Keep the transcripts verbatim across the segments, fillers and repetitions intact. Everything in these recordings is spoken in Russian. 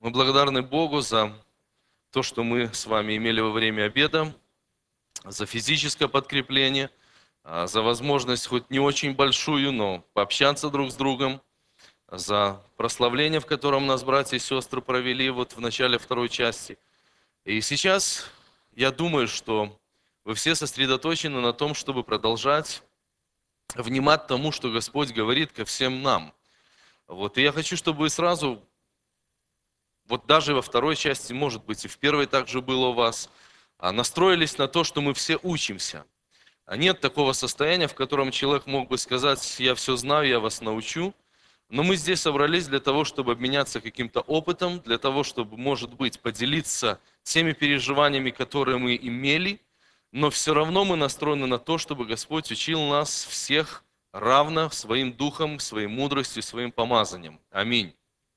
Мы благодарны Богу за то, что мы с вами имели во время обеда, за физическое подкрепление, а, за возможность хоть не очень большую, но пообщаться друг с другом, за прославление, в котором нас братья и сестры провели вот в начале второй части. И сейчас я думаю, что вы все сосредоточены на том, чтобы продолжать внимать тому, что Господь говорит ко всем нам. Вот, и я хочу, чтобы вы сразу, вот даже во второй части, может быть, и в первой также было у вас, а, настроились на то, что мы все учимся. А нет такого состояния, в котором человек мог бы сказать: я все знаю, я вас научу. Но мы здесь собрались для того, чтобы обменяться каким-то опытом, для того, чтобы, может быть, поделиться теми переживаниями, которые мы имели, но все равно мы настроены на то, чтобы Господь учил нас всех равно своим духом, своей мудростью, своим помазанием. Аминь.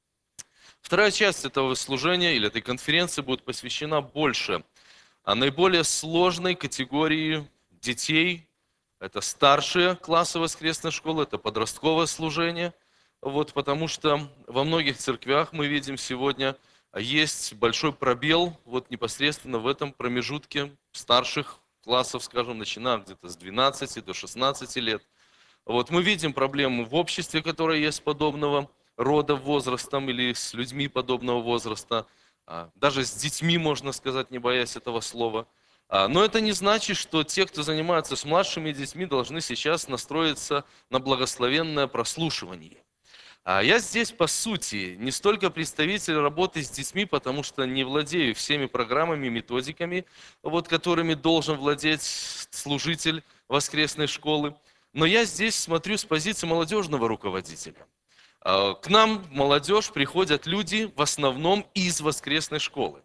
Вторая часть этого служения или этой конференции будет посвящена больше а наиболее сложной категории детей. Это старшие классы воскресной школы, это подростковое служение. Вот, потому что во многих церквях мы видим сегодня, есть большой пробел вот непосредственно в этом промежутке старших классов, скажем, начиная где-то с двенадцати до шестнадцати лет. Вот, мы видим проблемы в обществе, которое есть подобного рода возрастом или с людьми подобного возраста, а, даже с детьми, можно сказать, не боясь этого слова. А, Но это не значит, что те, кто занимается с младшими детьми, должны сейчас настроиться на благословенное прослушивание. А Я здесь, по сути, не столько представитель работы с детьми, потому что не владею всеми программами, методиками, вот, которыми должен владеть служитель воскресной школы, но я здесь смотрю с позиции молодежного руководителя. А, К нам в молодежь приходят люди в основном из воскресной школы.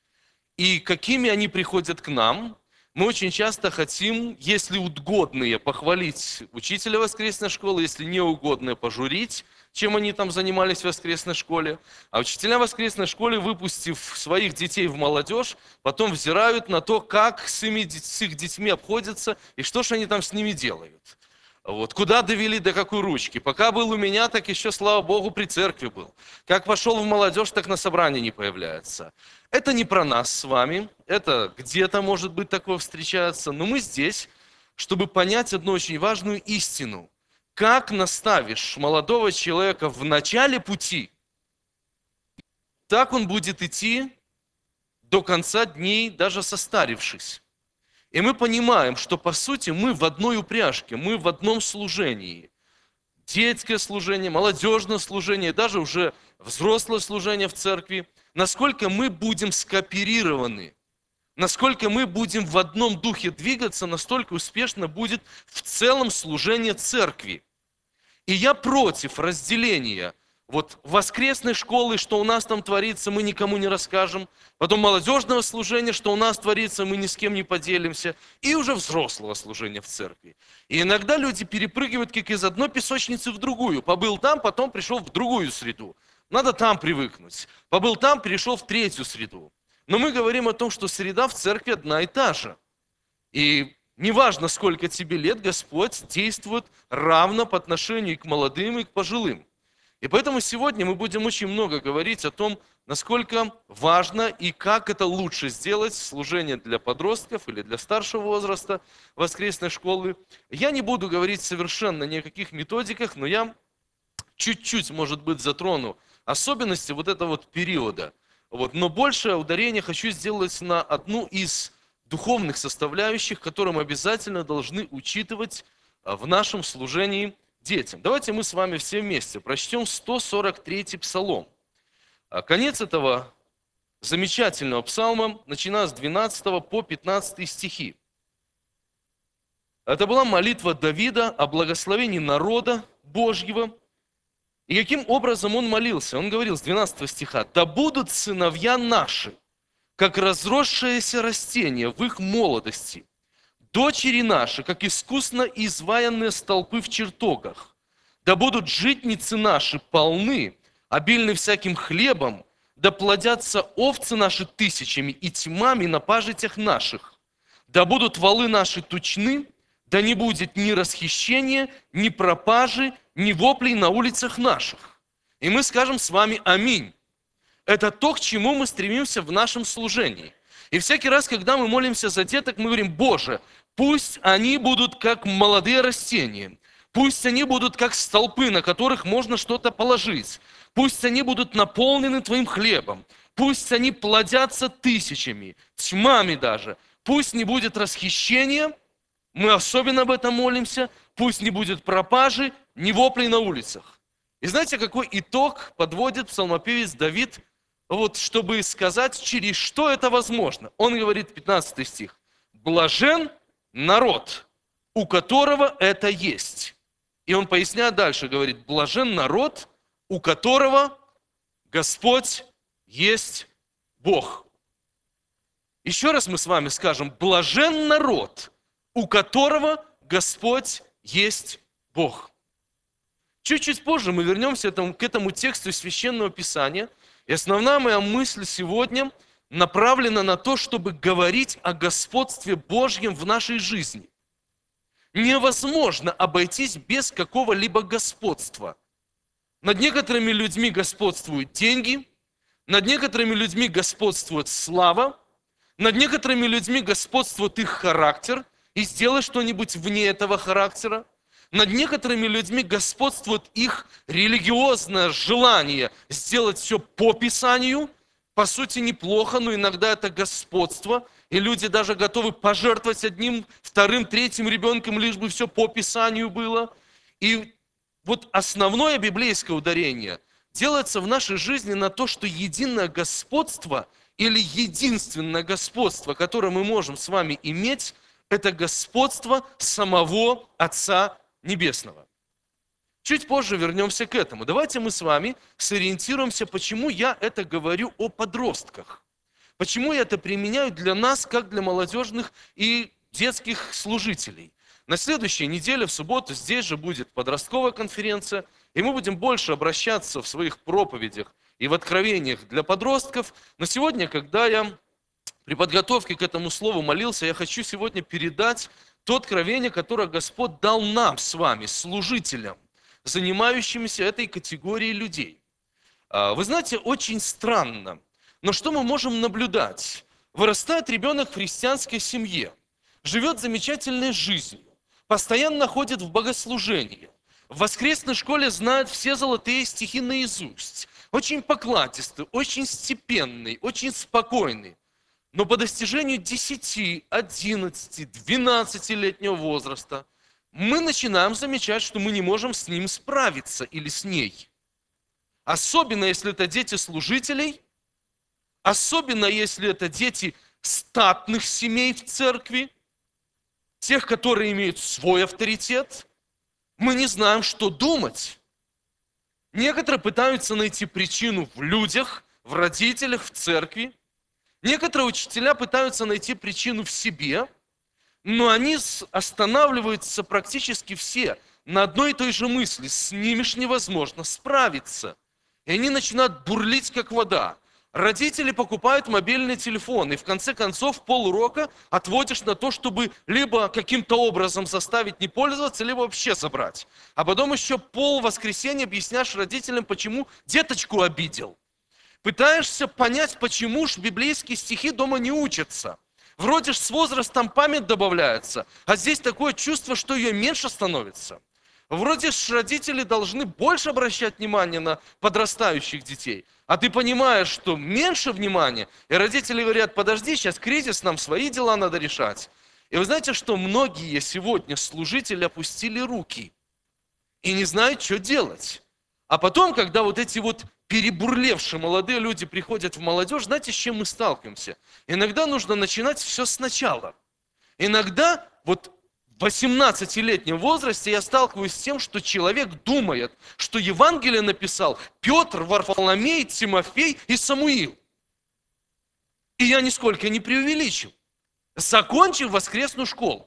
И какими они приходят к нам? Мы очень часто хотим, если угодные, похвалить учителя воскресной школы, если неугодные, пожурить, чем они там занимались в воскресной школе. А учителя воскресной школы, выпустив своих детей в молодежь, потом взирают на то, как с, ими, с их детьми обходятся и что же они там с ними делают. Вот. Куда довели, до какой ручки. Пока был у меня, так еще, слава Богу, при церкви был. Как пошел в молодежь, так на собрании не появляется. Это не про нас с вами, это где-то, может быть, такое встречается, но мы здесь, чтобы понять одну очень важную истину. Как наставишь молодого человека в начале пути, так он будет идти до конца дней, даже состарившись. И мы понимаем, что по сути мы в одной упряжке, мы в одном служении. Детское служение, молодежное служение, даже уже взрослое служение в церкви. Насколько мы будем скооперированы, насколько мы будем в одном духе двигаться, настолько успешно будет в целом служение церкви. И я против разделения. Вот воскресной школы, что у нас там творится, мы никому не расскажем. Потом молодежного служения, что у нас творится, мы ни с кем не поделимся. И уже взрослого служения в церкви. И иногда люди перепрыгивают как из одной песочницы в другую. Побыл там, потом пришел в другую среду. Надо там привыкнуть. Побыл там, перешел в третью среду. Но мы говорим о том, что среда в церкви одна и та же. И неважно, сколько тебе лет, Господь действует равно по отношению и к молодым, и к пожилым. И поэтому сегодня мы будем очень много говорить о том, насколько важно и как это лучше сделать, служение для подростков или для старшего возраста воскресной школы. Я не буду говорить совершенно ни о каких методиках, но я чуть-чуть, может быть, затрону особенности вот этого вот периода. Вот. Но большее ударение хочу сделать на одну из духовных составляющих, которые мы обязательно должны учитывать в нашем служении детям. Давайте мы с вами все вместе прочтем сто сорок третий псалом. Конец этого замечательного псалма, начиная с двенадцатого по пятнадцатый стихи. Это была молитва Давида о благословении народа Божьего. И каким образом он молился? Он говорил с двенадцатого стиха: «Да будут сыновья наши, как разросшееся растение в их молодости, дочери наши, как искусно изваянные столпы в чертогах. Да будут житницы наши полны, обильны всяким хлебом, да плодятся овцы наши тысячами и тьмами на пажитях наших. Да будут валы наши тучны, да не будет ни расхищения, ни пропажи, ни воплей на улицах наших». И мы скажем с вами аминь. Это то, к чему мы стремимся в нашем служении. И всякий раз, когда мы молимся за деток, мы говорим: Боже, пусть они будут как молодые растения, пусть они будут как столпы, на которых можно что-то положить, пусть они будут наполнены Твоим хлебом, пусть они плодятся тысячами, тьмами даже, пусть не будет расхищения, мы особенно об этом молимся, пусть не будет пропажи, ни воплей на улицах. И знаете, какой итог подводит псалмопевец Давид, вот чтобы сказать, через что это возможно? Он говорит, пятнадцатый стих: «Блажен народ, у которого это есть». И он поясняет дальше, говорит: «Блажен народ, у которого Господь есть Бог». Еще раз мы с вами скажем: блажен народ, у которого Господь есть Бог. Чуть-чуть позже мы вернемся к этому тексту из Священного Писания. И основная моя мысль сегодня направлена на то, чтобы говорить о господстве Божьем в нашей жизни. Невозможно обойтись без какого-либо господства. Над некоторыми людьми господствуют деньги, над некоторыми людьми господствует слава, над некоторыми людьми господствует их характер, и сделай что-нибудь вне этого характера. Над некоторыми людьми господствует их религиозное желание сделать все по Писанию. По сути, неплохо, но иногда это господство. И люди даже готовы пожертвовать одним, вторым, третьим ребенком, лишь бы все по Писанию было. И вот основное библейское ударение делается в нашей жизни на то, что единое господство или единственное господство, которое мы можем с вами иметь, это господство самого Отца Небесного. Чуть позже вернемся к этому. Давайте мы с вами сориентируемся, почему я это говорю о подростках. Почему я это применяю для нас, как для молодежных и детских служителей. На следующей неделе, в субботу, здесь же будет подростковая конференция, и мы будем больше обращаться в своих проповедях и в откровениях для подростков. Но сегодня, когда я при подготовке к этому слову молился, я хочу сегодня передать то откровение, которое Господь дал нам с вами, служителям, занимающимся этой категорией людей. Вы знаете, очень странно, но что мы можем наблюдать? Вырастает ребенок в христианской семье, живет замечательной жизнью, постоянно ходит в богослужение, в воскресной школе знает все золотые стихи наизусть, очень покладистый, очень степенный, очень спокойный. Но по достижению десяти, одиннадцати, двенадцатилетнего возраста мы начинаем замечать, что мы не можем с ним справиться или с ней. Особенно, если это дети служителей, особенно, если это дети статных семей в церкви, тех, которые имеют свой авторитет. Мы не знаем, что думать. Некоторые пытаются найти причину в людях, в родителях, в церкви. Некоторые учителя пытаются найти причину в себе, но они останавливаются практически все на одной и той же мысли: с ними ж невозможно справиться. И они начинают бурлить, как вода. Родители покупают мобильный телефон, и в конце концов полурока отводишь на то, чтобы либо каким-то образом заставить не пользоваться, либо вообще забрать. А потом еще пол воскресенья объясняешь родителям, почему деточку обидел. Пытаешься понять, почему ж библейские стихи дома не учатся. Вроде ж с возрастом память добавляется, а здесь такое чувство, что ее меньше становится. Вроде ж родители должны больше обращать внимание на подрастающих детей, а ты понимаешь, что меньше внимания, и родители говорят: подожди, сейчас кризис, нам свои дела надо решать. И вы знаете, что многие сегодня служители опустили руки и не знают, что делать. А потом, когда вот эти вот перебурлевшие молодые люди приходят в молодежь, знаете, с чем мы сталкиваемся? Иногда нужно начинать все сначала. Иногда вот в восемнадцатилетнем возрасте я сталкиваюсь с тем, что человек думает, что Евангелие написал Петр, Варфоломей, Тимофей и Самуил. И я нисколько не преувеличил, закончив воскресную школу.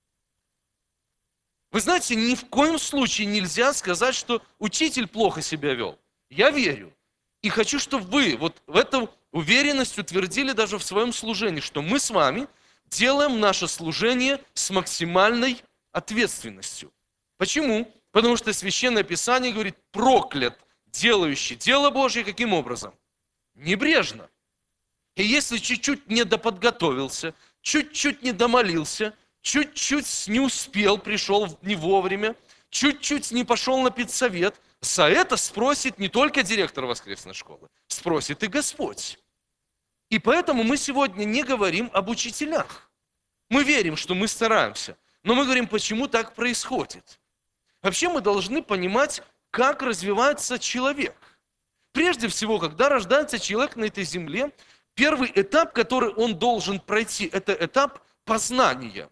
Вы знаете, ни в коем случае нельзя сказать, что учитель плохо себя вел. Я верю. И хочу, чтобы вы вот в эту уверенность утвердили даже в своем служении, что мы с вами делаем наше служение с максимальной ответственностью. Почему? Потому что Священное Писание говорит: проклят делающий дело Божье каким образом? Небрежно. И если чуть-чуть не доподготовился, чуть-чуть не домолился, чуть-чуть не успел, пришел не вовремя, чуть-чуть не пошел на педсовет, за это спросит не только директор воскресной школы, спросит и Господь. И поэтому мы сегодня не говорим об учителях. Мы верим, что мы стараемся, но мы говорим, почему так происходит. Вообще мы должны понимать, как развивается человек. Прежде всего, когда рождается человек на этой земле, первый этап, который он должен пройти, это этап познания.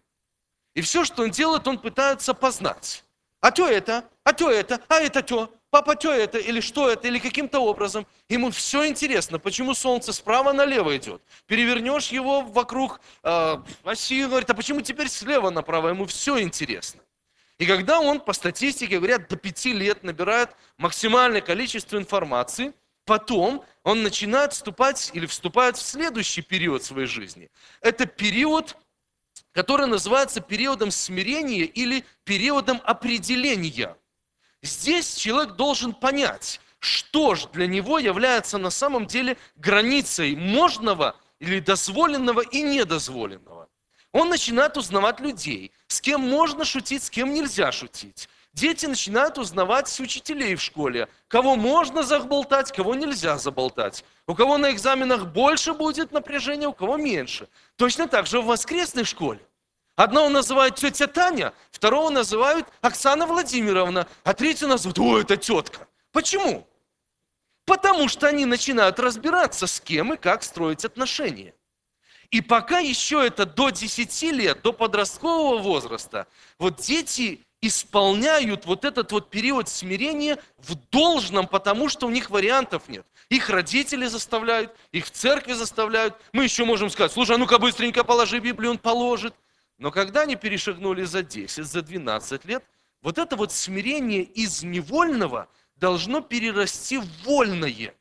И все, что он делает, он пытается познать. А то это, а то это, а это то, папа то это, или что это, или каким-то образом. Ему все интересно, почему солнце справа налево идет. Перевернешь его вокруг э, оси, говорит, а почему теперь слева направо? Ему все интересно. И когда он, по статистике, говорят, до пяти лет набирает максимальное количество информации, потом он начинает вступать или вступает в следующий период своей жизни. Это период, который называется периодом смирения или периодом определения. Здесь человек должен понять, что же для него является на самом деле границей можного или дозволенного и недозволенного. Он начинает узнавать людей, с кем можно шутить, с кем нельзя шутить. Дети начинают узнавать учителей в школе, кого можно заболтать, кого нельзя заболтать. У кого на экзаменах больше будет напряжения, у кого меньше. Точно так же в воскресной школе. Одного называют тетя Таня, второго называют Оксана Владимировна, а третью называют, о, это тетка. Почему? Потому что они начинают разбираться, с кем и как строить отношения. И пока еще это до десяти лет, до подросткового возраста, вот дети исполняют вот этот вот период смирения в должном, потому что у них вариантов нет. Их родители заставляют, их в церкви заставляют. Мы еще можем сказать, слушай, а ну-ка быстренько положи Библию, он положит. Но когда они перешагнули за десять, за двенадцать лет, вот это вот смирение из невольного должно перерасти в вольное.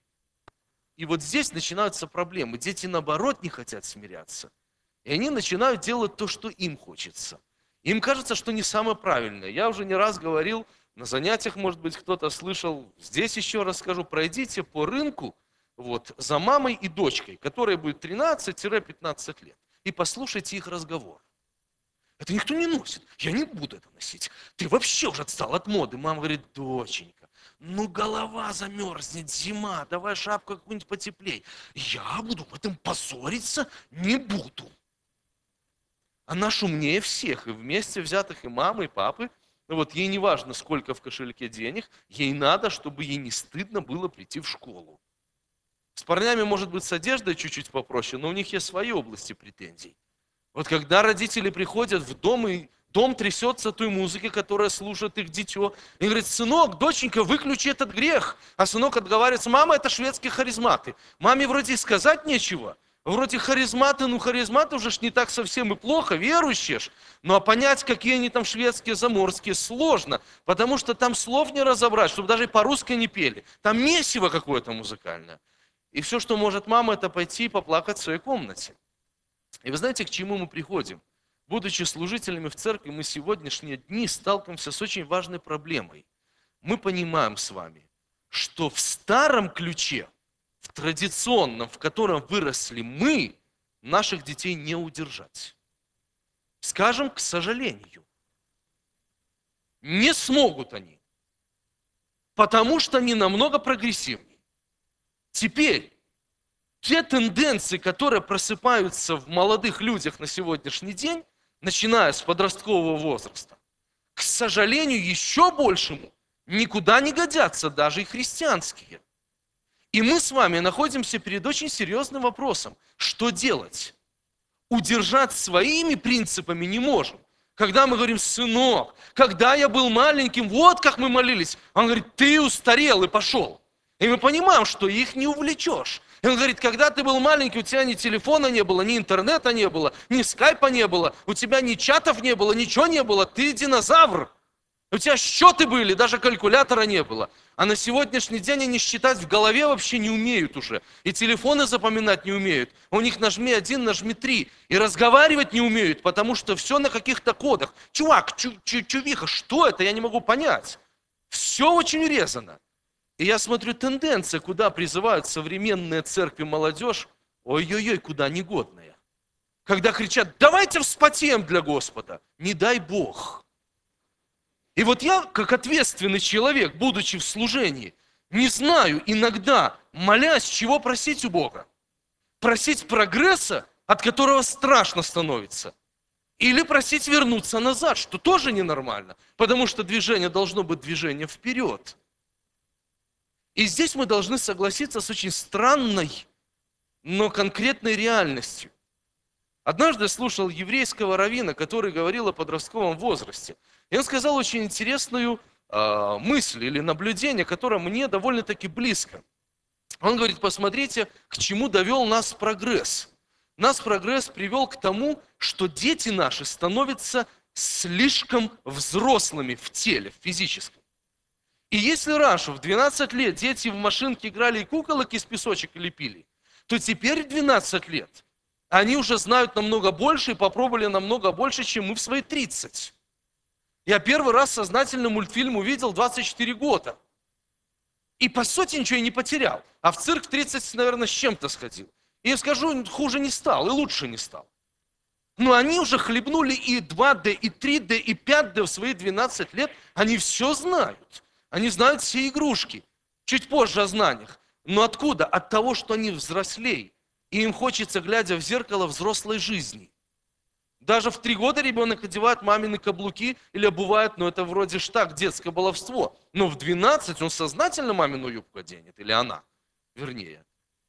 И вот здесь начинаются проблемы. Дети, наоборот, не хотят смиряться. И они начинают делать то, что им хочется. Им кажется, что не самое правильное. Я уже не раз говорил, на занятиях, может быть, кто-то слышал, здесь еще раз скажу, пройдите по рынку вот, за мамой и дочкой, которой будет тринадцать-пятнадцать лет, и послушайте их разговор. Это никто не носит. Я не буду это носить. Ты вообще уже отстал от моды. Мама говорит, доченька, ну голова замерзнет, зима, давай шапку какую-нибудь потеплей. Я буду в этом позориться, не буду. Она шумнее всех, и вместе взятых и мамы, и папы. Вот ей не важно, сколько в кошельке денег, ей надо, чтобы ей не стыдно было прийти в школу. С парнями может быть с одеждой чуть-чуть попроще, но у них есть свои области претензий. Вот когда родители приходят в дом, и дом трясется той музыки, которая служит их дитё, и говорит, сынок, доченька, выключи этот грех. А сынок отговаривается, мама, это шведские харизматы. Маме вроде сказать нечего. Вроде харизматы, ну харизматы уже ж не так совсем и плохо, верующие ж. Ну а понять, какие они там шведские, заморские, сложно, потому что там слов не разобрать, чтобы даже по-русски не пели. Там месиво какое-то музыкальное. И все, что может мама, это пойти и поплакать в своей комнате. И вы знаете, к чему мы приходим? Будучи служителями в церкви, мы сегодняшние дни сталкиваемся с очень важной проблемой. Мы понимаем с вами, что в старом ключе, в традиционном, в котором выросли мы, наших детей не удержать. Скажем, к сожалению. Не смогут они, потому что они намного прогрессивнее. Теперь, те тенденции, которые просыпаются в молодых людях на сегодняшний день, начиная с подросткового возраста, к сожалению, еще большему никуда не годятся даже и христианские. И мы с вами находимся перед очень серьезным вопросом. Что делать? Удержать своими принципами не можем. Когда мы говорим, сынок, когда я был маленьким, вот как мы молились. Он говорит, ты устарел и пошел. И мы понимаем, что их не увлечешь. И он говорит, когда ты был маленький, у тебя ни телефона не было, ни интернета не было, ни скайпа не было, у тебя ни чатов не было, ничего не было, ты динозавр. У тебя счеты были, даже калькулятора не было. А на сегодняшний день они считать в голове вообще не умеют уже. И телефоны запоминать не умеют. У них нажми один, нажми три. И разговаривать не умеют, потому что все на каких-то кодах. Чувак, чу чу чувиха, что это? Я не могу понять. Все очень резано. И я смотрю, тенденция, куда призывают современные церкви молодежь, ой-ой-ой, куда негодная. Когда кричат, давайте вспотеем для Господа, не дай Бог. И вот я, как ответственный человек, будучи в служении, не знаю иногда, молясь, чего просить у Бога. Просить прогресса, от которого страшно становится. Или просить вернуться назад, что тоже ненормально. Потому что движение должно быть движение вперед. И здесь мы должны согласиться с очень странной, но конкретной реальностью. Однажды я слушал еврейского раввина, который говорил о подростковом возрасте. И он сказал очень интересную э, мысль или наблюдение, которое мне довольно-таки близко. Он говорит, посмотрите, к чему довел нас прогресс. Нас прогресс привел к тому, что дети наши становятся слишком взрослыми в теле, в физическом. И если раньше, в двенадцать лет, дети в машинке играли и куколок из песочек лепили, то теперь в двенадцать лет они уже знают намного больше и попробовали намного больше, чем мы в свои тридцать. Я первый раз сознательно мультфильм увидел в двадцать четыре года. И по сути ничего я не потерял. А в цирк в тридцать, наверное, с чем-то сходил. И я скажу, хуже не стал, и лучше не стал. Но они уже хлебнули и два дэ, и три дэ, и пять дэ в свои двенадцать лет. Они все знают. Они знают все игрушки. Чуть позже о знаниях. Но откуда? От того, что они взрослее. И им хочется, глядя в зеркало, взрослой жизни. Даже в три года ребенок одевает мамины каблуки или обувает, но это вроде ж так, детское баловство. Но в двенадцать он сознательно мамину юбку оденет, или она, вернее.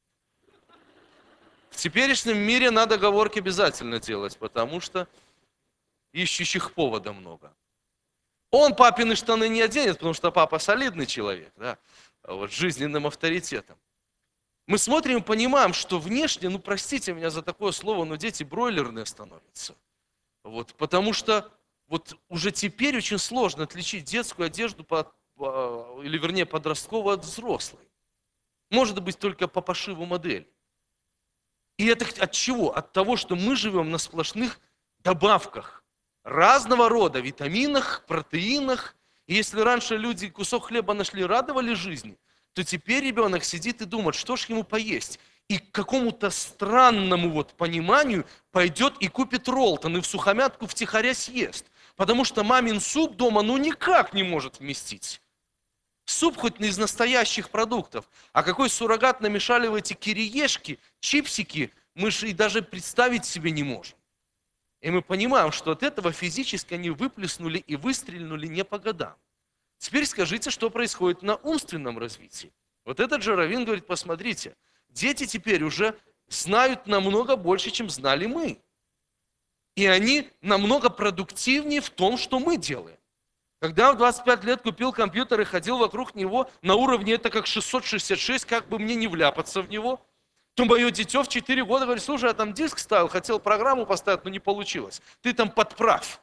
В теперешнем мире надо оговорки обязательно делать, потому что ищущих повода много. Он папины штаны не оденет, потому что папа солидный человек, да, вот, с жизненным авторитетом. Мы смотрим и понимаем, что внешне, ну простите меня за такое слово, но дети бройлерные становятся. Вот, потому что вот уже теперь очень сложно отличить детскую одежду, по, по, или вернее подростковую от взрослой. Может быть только по пошиву модели. И это от чего? От того, что мы живем на сплошных добавках. Разного рода витаминах, протеинах. И если раньше люди кусок хлеба нашли, радовали жизни, то теперь ребенок сидит и думает, что ж ему поесть. И к какому-то странному вот пониманию пойдет и купит роллтон, и в сухомятку втихаря съест. Потому что мамин суп дома ну никак не может вместить. Суп хоть из настоящих продуктов. А какой суррогат намешали в эти кириешки, чипсики, мы же и даже представить себе не можем. И мы понимаем, что от этого физически они выплеснули и выстрельнули не по годам. Теперь скажите, что происходит на умственном развитии. Вот этот же раввин говорит, посмотрите, дети теперь уже знают намного больше, чем знали мы. И они намного продуктивнее в том, что мы делаем. Когда он в двадцать пять лет купил компьютер и ходил вокруг него на уровне это как шестьсот шестьдесят шесть, как бы мне не вляпаться в него, то мое дитё в четыре года говорит, слушай, я там диск ставил, хотел программу поставить, но не получилось. Ты там подправь.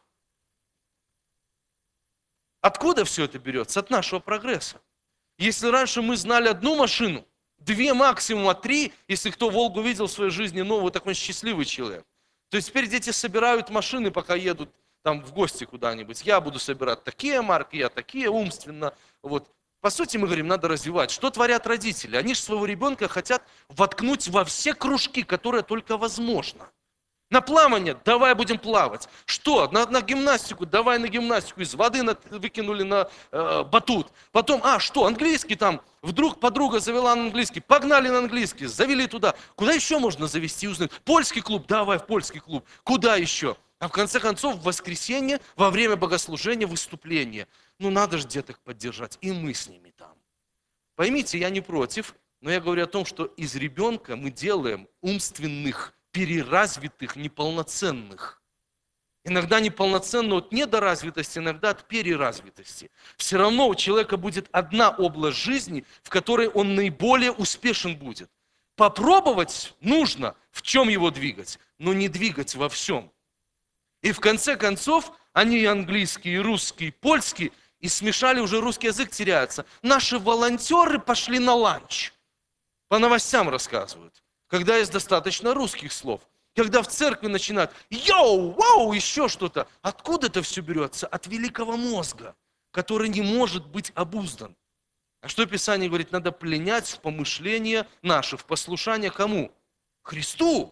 Откуда все это берется? От нашего прогресса. Если раньше мы знали одну машину, две максимум, а три, если кто Волгу видел в своей жизни новую, такой счастливый человек, то теперь дети собирают машины, пока едут там в гости куда-нибудь. Я буду собирать такие марки, я такие умственно. Вот. По сути, мы говорим, надо развивать. Что творят родители? Они же своего ребенка хотят воткнуть во все кружки, которые только возможно. На плавание, давай будем плавать. Что? На, на гимнастику, давай на гимнастику. Из воды на, выкинули на э, батут. Потом, а что, английский там, вдруг подруга завела на английский, погнали на английский, завели туда. Куда еще можно завести, узнать? Польский клуб, давай в польский клуб. Куда еще? А в конце концов, в воскресенье, во время богослужения, выступления. Ну надо же деток поддержать, и мы с ними там. Поймите, я не против, но я говорю о том, что из ребенка мы делаем умственных, переразвитых, неполноценных. Иногда неполноценно от недоразвитости, иногда от переразвитости. Все равно у человека будет одна область жизни, в которой он наиболее успешен будет. Попробовать нужно, в чем его двигать, но не двигать во всем. И в конце концов, они и английский, и русский, и польский, и смешали, уже русский язык теряется. Наши волонтеры пошли на ланч. По новостям рассказывают. Когда есть достаточно русских слов. Когда в церкви начинают «Йоу! Вау!» еще что-то. Откуда это все берется? От великого мозга, который не может быть обуздан. А что Писание говорит? Надо пленять в помышления наши, в послушание кому? Христу.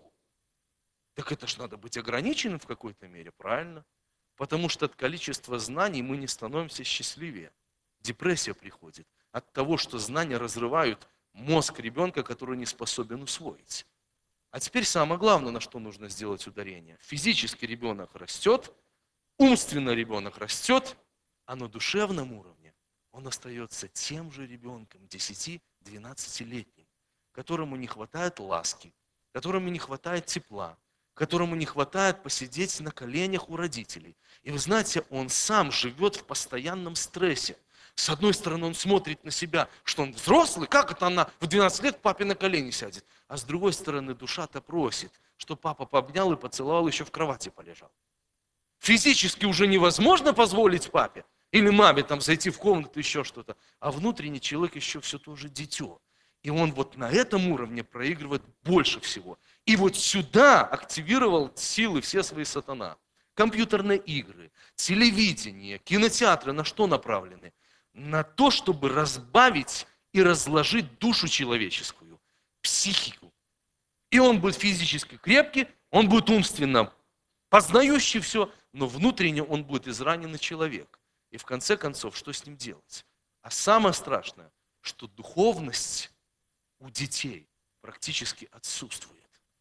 Так это ж надо быть ограниченным в какой-то мере, правильно? Потому что от количества знаний мы не становимся счастливее. Депрессия приходит от того, что знания разрывают мозг ребенка, который не способен усвоить. А теперь самое главное, на что нужно сделать ударение. Физически ребенок растет, умственно ребенок растет, а на душевном уровне он остается тем же ребенком, десяти-двенадцатилетним, которому не хватает ласки, которому не хватает тепла, которому не хватает посидеть на коленях у родителей. И вы знаете, он сам живет в постоянном стрессе. С одной стороны, он смотрит на себя, что он взрослый, как это она в двенадцать лет к папе на колени сядет? А с другой стороны, душа-то просит, что папа пообнял и поцеловал, еще в кровати полежал. Физически уже невозможно позволить папе или маме там зайти в комнату, еще что-то. А внутренний человек еще все тоже дитё. И он вот на этом уровне проигрывает больше всего. И вот сюда активировал силы все свои сатана. Компьютерные игры, телевидение, кинотеатры на что направлены? На то, чтобы разбавить и разложить душу человеческую, психику. И он будет физически крепкий, он будет умственно познающий все, но внутренне он будет израненный человек. И в конце концов, что с ним делать? А самое страшное, что духовность у детей практически отсутствует.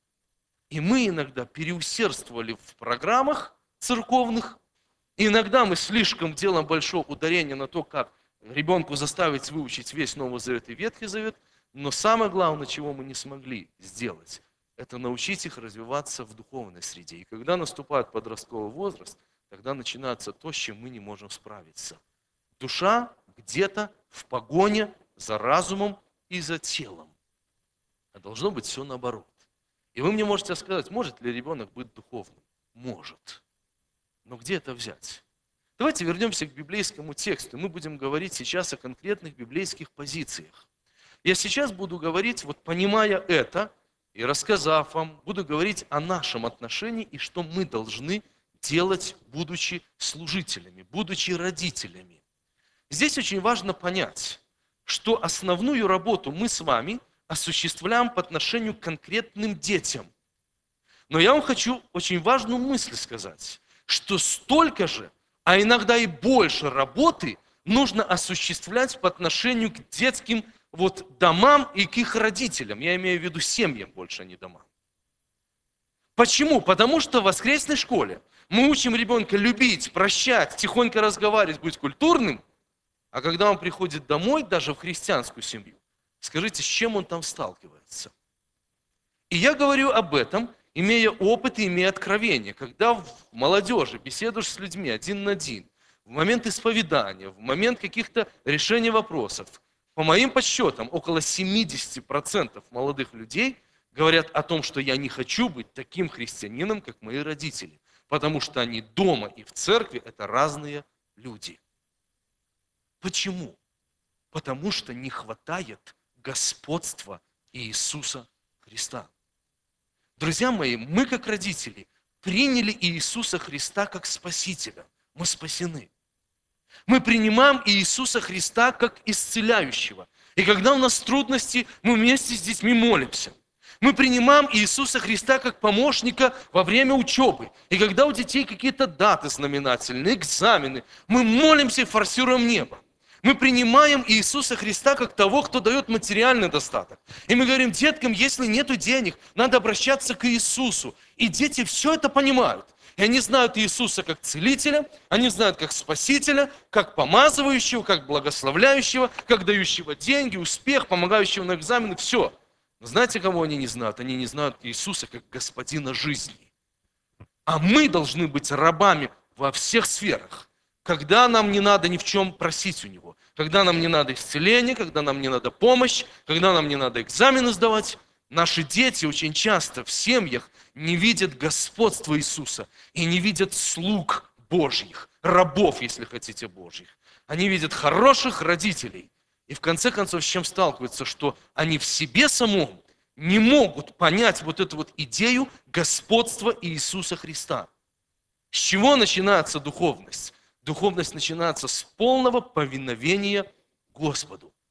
И мы иногда переусердствовали в программах церковных, иногда мы слишком делаем большое ударение на то, как ребенку заставить выучить весь Новый Завет и Ветхий Завет, но самое главное, чего мы не смогли сделать, это научить их развиваться в духовной среде. И когда наступает подростковый возраст, тогда начинается то, с чем мы не можем справиться. Душа где-то в погоне за разумом и за телом. А должно быть все наоборот. И вы мне можете сказать, может ли ребенок быть духовным? Может. Но где это взять? Давайте вернемся к библейскому тексту. Мы будем говорить сейчас о конкретных библейских позициях. Я сейчас буду говорить, вот понимая это, и рассказав вам, буду говорить о нашем отношении и что мы должны делать, будучи служителями, будучи родителями. Здесь очень важно понять, что основную работу мы с вами осуществляем по отношению к конкретным детям. Но я вам хочу очень важную мысль сказать, что столько же, а иногда и больше работы нужно осуществлять по отношению к детским вот, домам и к их родителям. Я имею в виду семьям больше, а не домам. Почему? Потому что в воскресной школе мы учим ребенка любить, прощать, тихонько разговаривать, быть культурным, а когда он приходит домой, даже в христианскую семью, скажите, с чем он там сталкивается? И я говорю об этом, имея опыт и имея откровение. Когда в молодежи беседуешь с людьми один на один, в момент исповедания, в момент каких-то решений вопросов, по моим подсчетам, около семьдесят процентов молодых людей говорят о том, что я не хочу быть таким христианином, как мои родители, потому что они дома и в церкви – это разные люди. Почему? Потому что не хватает господства Иисуса Христа. Друзья мои, мы как родители приняли Иисуса Христа как Спасителя. Мы спасены. Мы принимаем Иисуса Христа как исцеляющего. И когда у нас трудности, мы вместе с детьми молимся. Мы принимаем Иисуса Христа как помощника во время учебы. И когда у детей какие-то даты знаменательные, экзамены, мы молимся и форсируем небо. Мы принимаем Иисуса Христа как того, кто дает материальный достаток. И мы говорим деткам, если нет денег, надо обращаться к Иисусу. И дети все это понимают. И они знают Иисуса как целителя, они знают как спасителя, как помазывающего, как благословляющего, как дающего деньги, успех, помогающего на экзамены, все. Но знаете, кого они не знают? Они не знают Иисуса как господина жизни. А мы должны быть рабами во всех сферах. Когда нам не надо ни в чем просить у Него, когда нам не надо исцеления, когда нам не надо помощь, когда нам не надо экзамены сдавать, наши дети очень часто в семьях не видят господства Иисуса и не видят слуг Божьих, рабов, если хотите, Божьих. Они видят хороших родителей. И в конце концов, с чем сталкиваются, что они в себе самом не могут понять вот эту вот идею господства Иисуса Христа. С чего начинается духовность? Духовность начинается с полного повиновения Господу.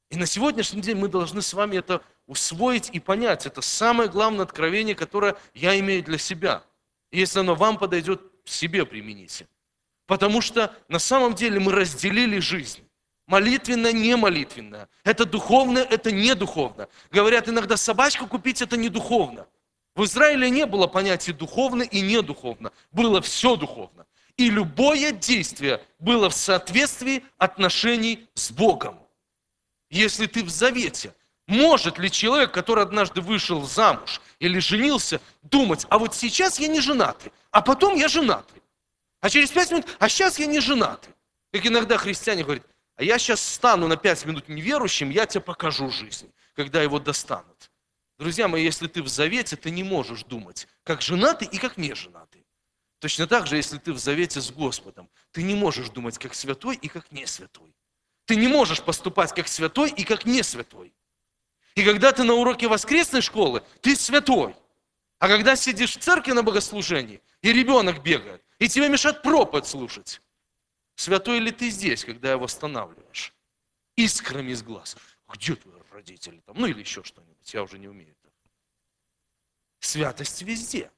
И на сегодняшний день мы должны с вами это усвоить и понять. Это самое главное откровение, которое я имею для себя. И если оно вам подойдет, себе примените. Потому что на самом деле мы разделили жизнь. Молитвенная, не молитвенная. Это духовное, это не духовно. Говорят, иногда собачку купить это не духовно. В Израиле не было понятия духовно и недуховно. Было все духовно. И любое действие было в соответствии отношений с Богом. Если ты в завете, может ли человек, который однажды вышел замуж или женился, думать, а вот сейчас я не женатый, а потом я женатый. А через пять минут, а сейчас я не женатый. Как иногда христиане говорят, а я сейчас стану на пять минут неверующим, я тебе покажу жизнь, когда его достанут. Друзья мои, если ты в завете, ты не можешь думать, как женатый и как не женатый. Точно так же, если ты в завете с Господом, ты не можешь думать, как святой и как не святой. Ты не можешь поступать как святой и как не святой. И когда ты на уроке воскресной школы, ты святой. А когда сидишь в церкви на богослужении, и ребенок бегает, и тебе мешает проповедь слушать, святой ли ты здесь, когда его останавливаешь? Искрами из глаз. Где твои родители? Там? Ну или еще что-нибудь, я уже не умею. Святость везде.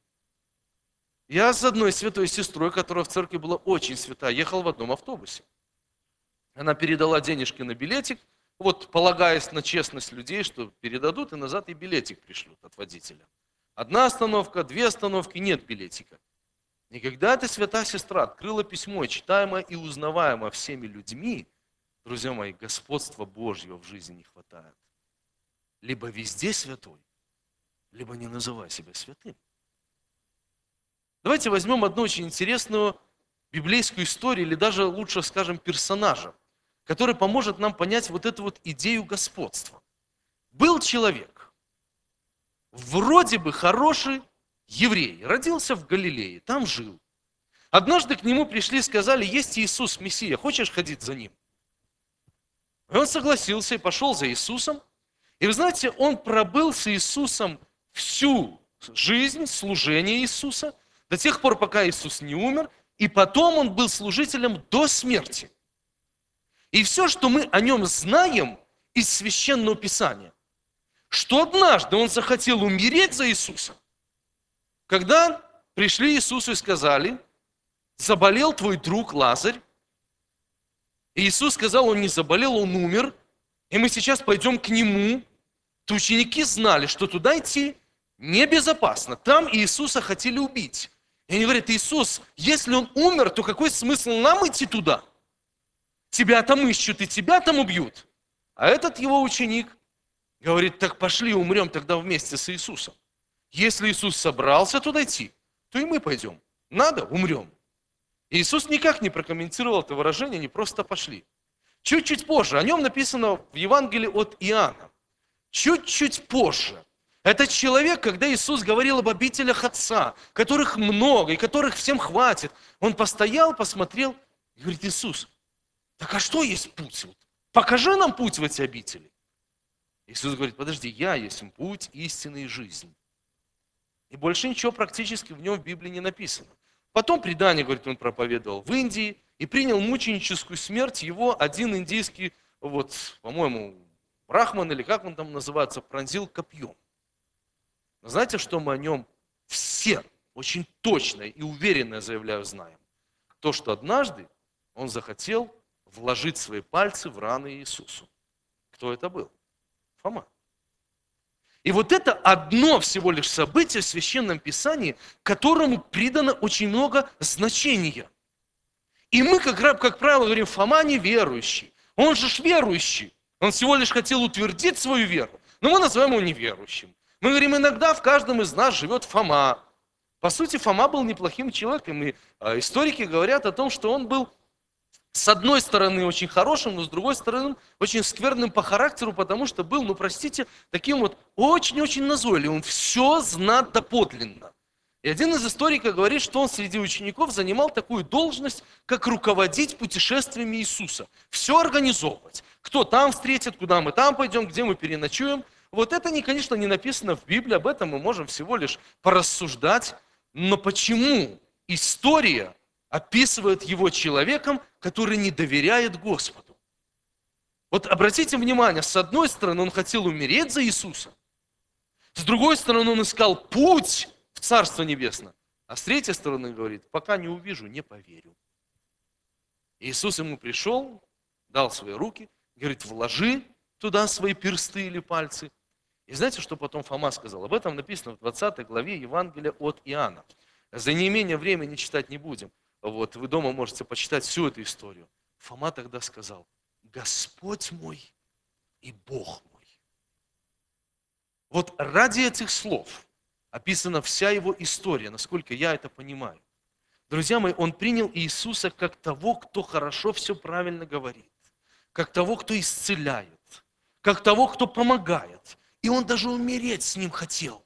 Я с одной святой сестрой, которая в церкви была очень святая, ехал в одном автобусе. Она передала денежки на билетик, вот полагаясь на честность людей, что передадут, и назад и билетик пришлют от водителя. Одна остановка, две остановки, нет билетика. И когда эта святая сестра открыла письмо, читаемое и узнаваемое всеми людьми, друзья мои, господства Божьего в жизни не хватает. Либо везде святой, либо не называй себя святым. Давайте возьмем одну очень интересную библейскую историю, или даже лучше скажем персонажа, который поможет нам понять вот эту вот идею господства. Был человек, вроде бы хороший еврей, родился в Галилее, там жил. Однажды к нему пришли и сказали, есть Иисус Мессия, хочешь ходить за ним? И он согласился и пошел за Иисусом. И вы знаете, он пробыл с Иисусом всю жизнь, служение Иисуса, до тех пор, пока Иисус не умер, и потом он был служителем до смерти. И все, что мы о нем знаем из Священного Писания, что однажды он захотел умереть за Иисуса, когда пришли Иисусу и сказали, заболел твой друг Лазарь, и Иисус сказал, он не заболел, он умер, и мы сейчас пойдем к нему, то ученики знали, что туда идти небезопасно, там Иисуса хотели убить. И они говорят, Иисус, если он умер, то какой смысл нам идти туда? Тебя там ищут и тебя там убьют. А этот его ученик говорит, так пошли умрем тогда вместе с Иисусом. Если Иисус собрался туда идти, то и мы пойдем. Надо, умрем. И Иисус никак не прокомментировал это выражение, они просто пошли. Чуть-чуть позже, о нем написано в Евангелии от Иоанна. Чуть-чуть позже. Этот человек, когда Иисус говорил об обителях Отца, которых много и которых всем хватит, он постоял, посмотрел и говорит, Иисус, так а что есть путь? Покажи нам путь в эти обители. Иисус говорит, подожди, я есть путь, истина и жизнь. И больше ничего практически в нем в Библии не написано. Потом предание, говорит, он проповедовал в Индии и принял мученическую смерть. Его один индийский, вот, по-моему, брахман или как он там называется, пронзил копьем. Но знаете, что мы о нем все очень точно и уверенно, заявляю, знаем? То, что однажды он захотел вложить свои пальцы в раны Иисусу. Кто это был? Фома. И вот это одно всего лишь событие в Священном Писании, которому придано очень много значения. И мы, как, как правило, говорим, Фома неверующий. Он же ж верующий. Он всего лишь хотел утвердить свою веру. Но мы называем его неверующим. Мы говорим, иногда в каждом из нас живет Фома. По сути, Фома был неплохим человеком. И историки говорят о том, что он был с одной стороны очень хорошим, но с другой стороны очень скверным по характеру, потому что был, ну простите, таким вот очень-очень назойливым. Все знать доподлинно. И один из историков говорит, что он среди учеников занимал такую должность, как руководить путешествиями Иисуса. Все организовывать. Кто там встретит, куда мы там пойдем, где мы переночуем. Вот это, конечно, не написано в Библии, об этом мы можем всего лишь порассуждать. Но почему история описывает его человеком, который не доверяет Господу? Вот обратите внимание, с одной стороны, он хотел умереть за Иисуса, с другой стороны, он искал путь в Царство Небесное, а с третьей стороны говорит, пока не увижу, не поверю. Иисус ему пришел, дал свои руки, говорит, вложи туда свои персты или пальцы. И знаете, что потом Фома сказал? Об этом написано в двадцатой главе Евангелия от Иоанна. За неимение времени читать не будем. Вот, вы дома можете почитать всю эту историю. Фома тогда сказал, Господь мой и Бог мой. Вот ради этих слов описана вся его история, насколько я это понимаю. Друзья мои, он принял Иисуса как того, кто хорошо все правильно говорит, как того, кто исцеляет, как того, кто помогает. И он даже умереть с ним хотел.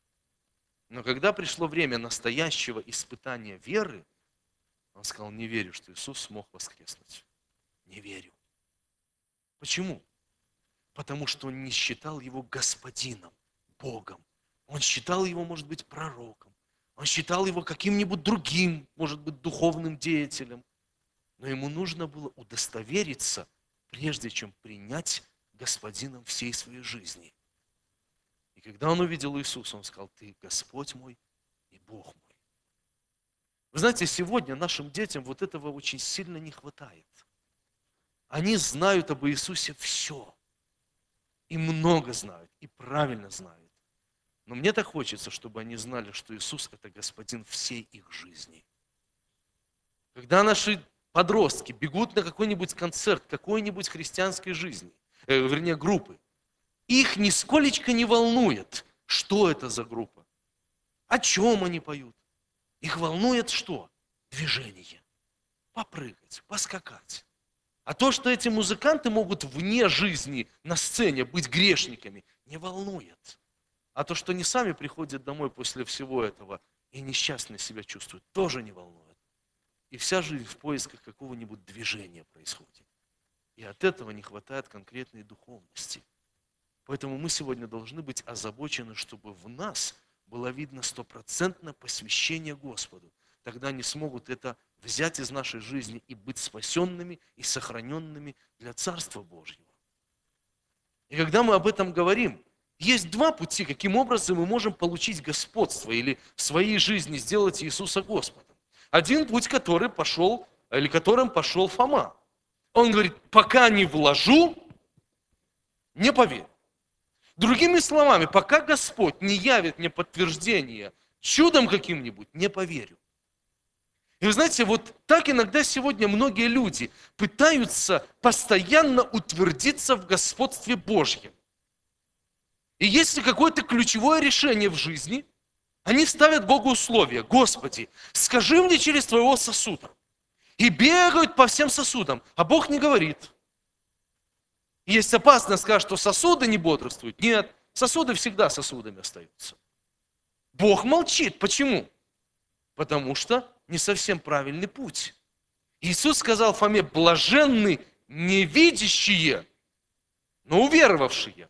Но когда пришло время настоящего испытания веры, он сказал, не верю, что Иисус смог воскреснуть. Не верю. Почему? Потому что он не считал его господином, Богом. Он считал его, может быть, пророком. Он считал его каким-нибудь другим, может быть, духовным деятелем. Но ему нужно было удостовериться, прежде чем принять господином всей своей жизни. И когда он увидел Иисуса, он сказал, ты Господь мой и Бог мой. Вы знаете, сегодня нашим детям вот этого очень сильно не хватает. Они знают об Иисусе все. И много знают, и правильно знают. Но мне так хочется, чтобы они знали, что Иисус – это Господин всей их жизни. Когда наши подростки бегут на какой-нибудь концерт какой-нибудь христианской жизни, э, вернее, группы, их нисколечко не волнует, что это за группа, о чем они поют. Их волнует что? Движение. Попрыгать, поскакать. А то, что эти музыканты могут вне жизни на сцене быть грешниками, не волнует. А то, что они сами приходят домой после всего этого и несчастно себя чувствуют, тоже не волнует. И вся жизнь в поисках какого-нибудь движения происходит. И от этого не хватает конкретной духовности. Поэтому мы сегодня должны быть озабочены, чтобы в нас было видно стопроцентное посвящение Господу. Тогда они смогут это взять из нашей жизни и быть спасенными и сохраненными для Царства Божьего. И когда мы об этом говорим, есть два пути, каким образом мы можем получить господство или в своей жизни сделать Иисуса Господом. Один путь, который пошел, или которым пошел Фома. Он говорит, пока не вложу, не поверю. Другими словами, пока Господь не явит мне подтверждение чудом каким-нибудь, не поверю. И вы знаете, вот так иногда сегодня многие люди пытаются постоянно утвердиться в господстве Божьем. И если какое-то ключевое решение в жизни, они ставят Богу условия. Господи, скажи мне через твоего сосуда. И бегают по всем сосудам, а Бог не говорит. Есть опасность сказать, что сосуды не бодрствуют. Нет, сосуды всегда сосудами остаются. Бог молчит. Почему? Потому что не совсем правильный путь. Иисус сказал Фоме, блаженны невидящие, но уверовавшие.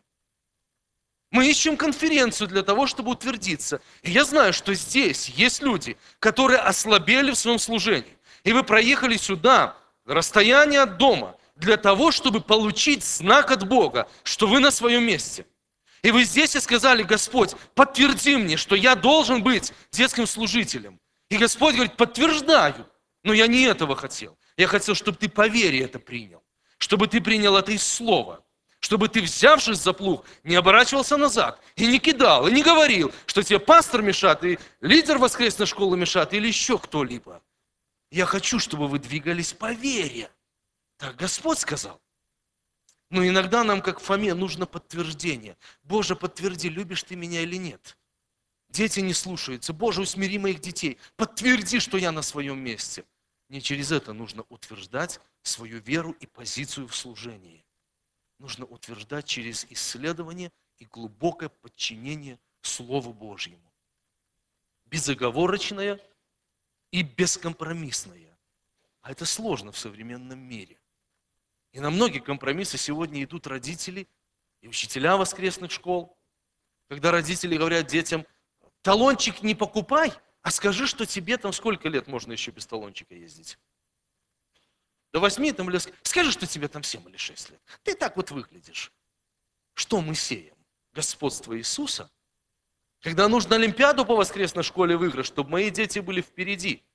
Мы ищем конференцию для того, чтобы утвердиться. И я знаю, что здесь есть люди, которые ослабели в своем служении. И вы проехали сюда, расстояние от дома, для того, чтобы получить знак от Бога, что вы на своем месте. И вы здесь и сказали, Господь, подтверди мне, что я должен быть детским служителем. И Господь говорит, подтверждаю, но я не этого хотел. Я хотел, чтобы ты по вере это принял, чтобы ты принял это из слова, чтобы ты, взявшись за плуг, не оборачивался назад и не кидал, и не говорил, что тебе пастор мешает, и лидер воскресной школы мешает, или еще кто-либо. Я хочу, чтобы вы двигались по вере. Так Господь сказал. Но иногда нам, как Фоме, нужно подтверждение. Боже, подтверди, любишь ты меня или нет. Дети не слушаются. Боже, усмири моих детей. Подтверди, что я на своем месте. Не через это нужно утверждать свою веру и позицию в служении. Нужно утверждать через исследование и глубокое подчинение Слову Божьему. Безоговорочное и бескомпромиссное. А это сложно в современном мире. И на многие компромиссы сегодня идут родители и учителя воскресных школ. Когда родители говорят детям, талончик не покупай, а скажи, что тебе там сколько лет можно еще без талончика ездить. до восьми, там, или скажи, что тебе там семь или шесть лет. Ты так вот выглядишь. Что мы сеем? Господство Иисуса? Когда нужно Олимпиаду по воскресной школе выиграть, чтобы мои дети были впереди.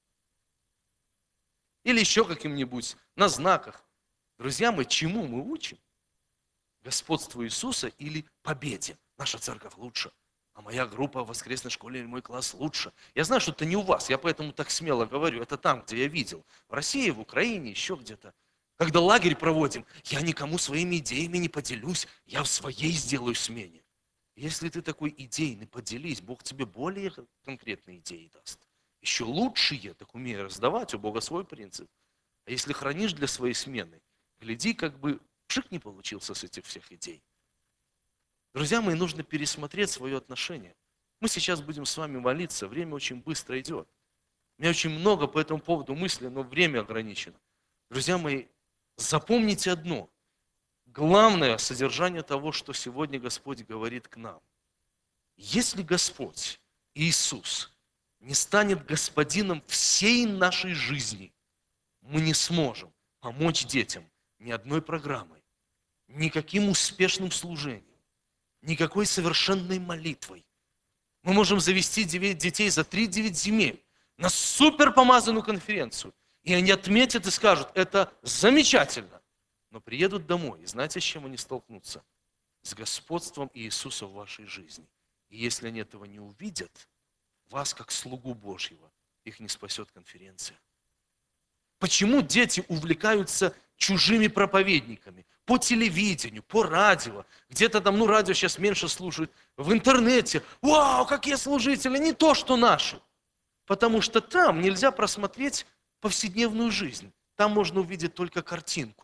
Или еще каким-нибудь на знаках. Друзья мои, чему мы учим? Господству Иисуса или победе? Наша церковь лучше, а моя группа в воскресной школе или мой класс лучше. Я знаю, что это не у вас, я поэтому так смело говорю. Это там, где я видел. В России, в Украине, еще где-то. Когда лагерь проводим, я никому своими идеями не поделюсь, я в своей сделаю смене. Если ты такой идейный, поделись, Бог тебе более конкретные идеи даст. Еще лучшие, так умей раздавать, у Бога свой принцип. А если хранишь для своей смены, гляди, как бы пшик не получился с этих всех идей. Друзья мои, нужно пересмотреть свое отношение. Мы сейчас будем с вами молиться, время очень быстро идет. У меня очень много по этому поводу мыслей, но время ограничено. Друзья мои, запомните одно. Главное содержание того, что сегодня Господь говорит к нам. Если Господь, Иисус, не станет господином всей нашей жизни, мы не сможем помочь детям ни одной программой, никаким успешным служением, никакой совершенной молитвой. Мы можем завести детей за три-девять земель на суперпомазанную конференцию, и они отметят и скажут, это замечательно. Но приедут домой, и знаете, с чем они столкнутся? С господством Иисуса в вашей жизни. И если они этого не увидят, вас, как слугу Божьего, их не спасет конференция. Почему дети увлекаются чужими проповедниками? По телевидению, по радио. Где-то там, ну, радио сейчас меньше слушают. В интернете. Вау, какие служители! Не то, что наши. Потому что там нельзя просмотреть повседневную жизнь. Там можно увидеть только картинку.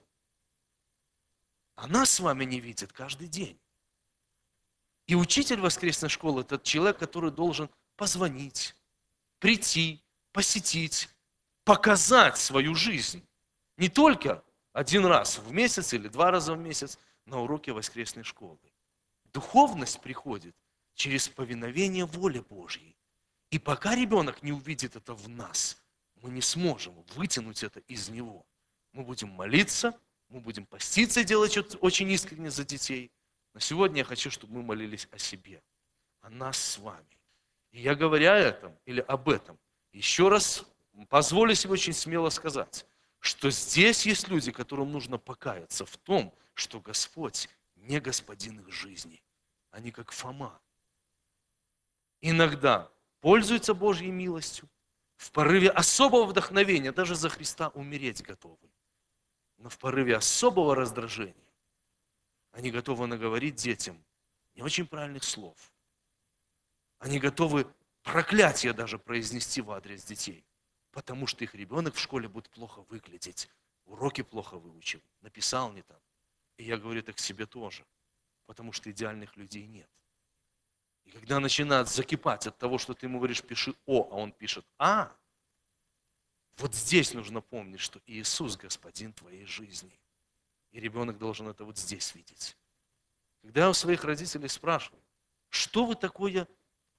А нас с вами не видят каждый день. И учитель воскресной школы – это человек, который должен позвонить, прийти, посетить, показать свою жизнь. Не только один раз в месяц или два раза в месяц на уроке воскресной школы. Духовность приходит через повиновение воле Божьей. И пока ребенок не увидит это в нас, мы не сможем вытянуть это из него. Мы будем молиться, мы будем поститься и делать что-то очень искренне за детей. Но сегодня я хочу, чтобы мы молились о себе, о нас с вами. И я, говоря о этом или об этом, еще раз позволю себе очень смело сказать, что здесь есть люди, которым нужно покаяться в том, что Господь не господин их жизни. Они как Фома. Иногда пользуются Божьей милостью, в порыве особого вдохновения, даже за Христа умереть готовы. Но в порыве особого раздражения они готовы наговорить детям не очень правильных слов. Они готовы проклятие даже произнести в адрес детей, потому что их ребенок в школе будет плохо выглядеть, уроки плохо выучил, написал не там. И я говорю это к себе тоже, потому что идеальных людей нет. И когда начинает закипать от того, что ты ему говоришь, пиши «О», а он пишет «А», вот здесь нужно помнить, что Иисус Господин твоей жизни. И ребенок должен это вот здесь видеть. Когда я у своих родителей спрашиваю, что вы такое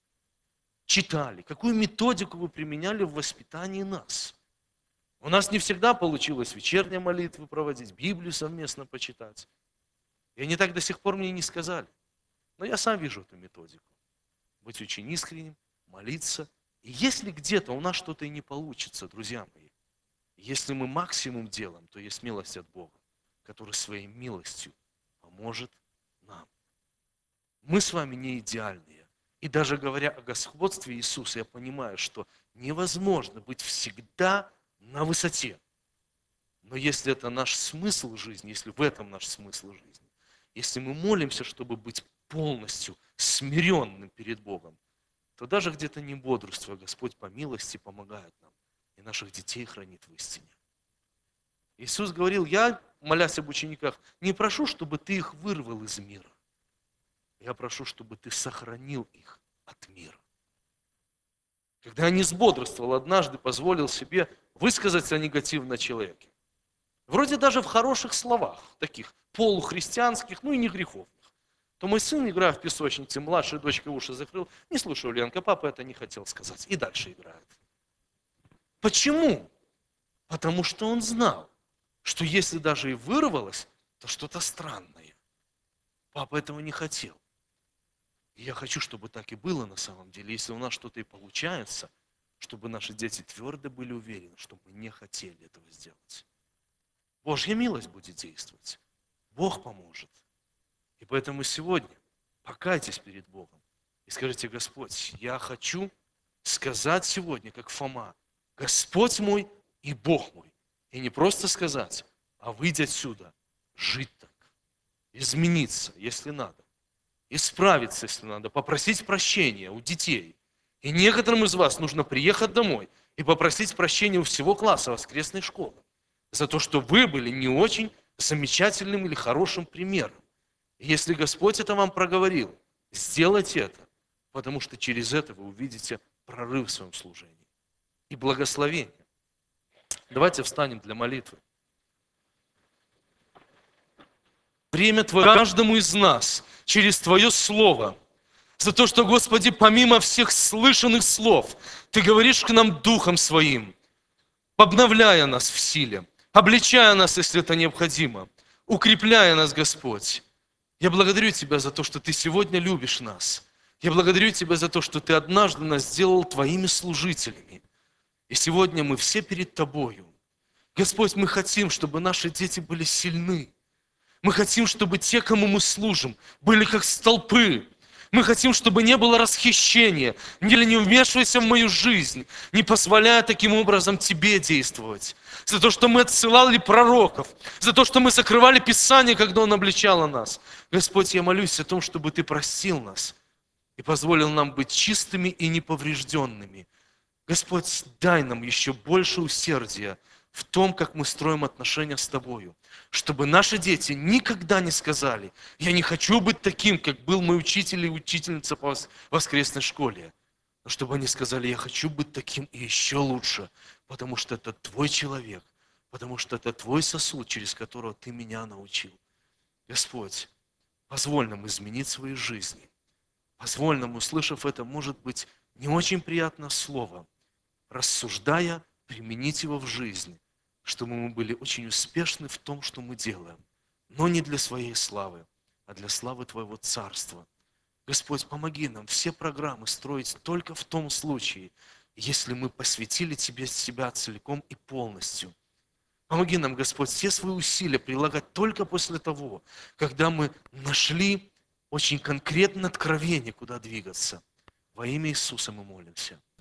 читали, какую методику вы применяли в воспитании нас? У нас не всегда получилось вечерние молитвы проводить, Библию совместно почитать. И они так до сих пор мне не сказали. Но я сам вижу эту методику. Быть очень искренним, молиться. И если где-то у нас что-то и не получится, друзья мои, если мы максимум делаем, то есть милость от Бога, который своей милостью поможет нам. Мы с вами не идеальные. И даже говоря о господстве Иисуса, я понимаю, что невозможно быть всегда на высоте. Но если это наш смысл жизни, если в этом наш смысл жизни, если мы молимся, чтобы быть полностью смиренным перед Богом, то даже где-то не бодрствуя, Господь по милости помогает нам и наших детей хранит в истине. Иисус говорил, я, молясь об учениках, не прошу, чтобы ты их вырвал из мира. Я прошу, чтобы ты сохранил их от мира. Когда я не сбодрствовал, однажды позволил себе высказаться о негативном человеке. Вроде даже в хороших словах, таких полухристианских, ну и не греховных. То мой сын, играя в песочнице, младшая дочка уши закрыл, не слушай, Ленка, папа это не хотел сказать. И дальше играет. Почему? Потому что он знал, что если даже и вырвалось, то что-то странное. Папа этого не хотел. И я хочу, чтобы так и было на самом деле. Если у нас что-то и получается, чтобы наши дети твердо были уверены, что мы не хотели этого сделать. Божья милость будет действовать. Бог поможет. И поэтому сегодня покайтесь перед Богом и скажите: Господь, я хочу сказать сегодня, как Фома, Господь мой и Бог мой. И не просто сказать, а выйти отсюда, жить так, измениться, если надо, исправиться, если надо, попросить прощения у детей. И некоторым из вас нужно приехать домой и попросить прощения у всего класса воскресной школы за то, что вы были не очень замечательным или хорошим примером. И если Господь это вам проговорил, сделайте это, потому что через это вы увидите прорыв в своем служении и благословение. Давайте встанем для молитвы. Время Твое каждому из нас через Твое Слово. За то, что, Господи, помимо всех слышанных слов, Ты говоришь к нам Духом Своим, обновляя нас в силе, обличая нас, если это необходимо, укрепляя нас, Господь. Я благодарю Тебя за то, что Ты сегодня любишь нас. Я благодарю Тебя за то, что Ты однажды нас сделал Твоими служителями. И сегодня мы все перед Тобою. Господь, мы хотим, чтобы наши дети были сильны. Мы хотим, чтобы те, кому мы служим, были как столпы. Мы хотим, чтобы не было расхищения, или не вмешивайся в мою жизнь, не позволяя таким образом Тебе действовать. За то, что мы отсылали пророков, за то, что мы закрывали Писание, когда Он обличало нас. Господь, я молюсь о том, чтобы Ты простил нас и позволил нам быть чистыми и неповрежденными. Господь, дай нам еще больше усердия в том, как мы строим отношения с Тобою, чтобы наши дети никогда не сказали: я не хочу быть таким, как был мой учитель и учительница по воскресной школе, но чтобы они сказали: я хочу быть таким и еще лучше, потому что это Твой человек, потому что это Твой сосуд, через которого Ты меня научил. Господь, позволь нам изменить свои жизни, позволь нам, услышав это, может быть, не очень приятное слово, рассуждая, применить его в жизнь, чтобы мы были очень успешны в том, что мы делаем, но не для своей славы, а для славы Твоего Царства. Господь, помоги нам все программы строить только в том случае, если мы посвятили Тебе себя целиком и полностью. Помоги нам, Господь, все свои усилия прилагать только после того, когда мы нашли очень конкретное откровение, куда двигаться. Во имя Иисуса мы молимся.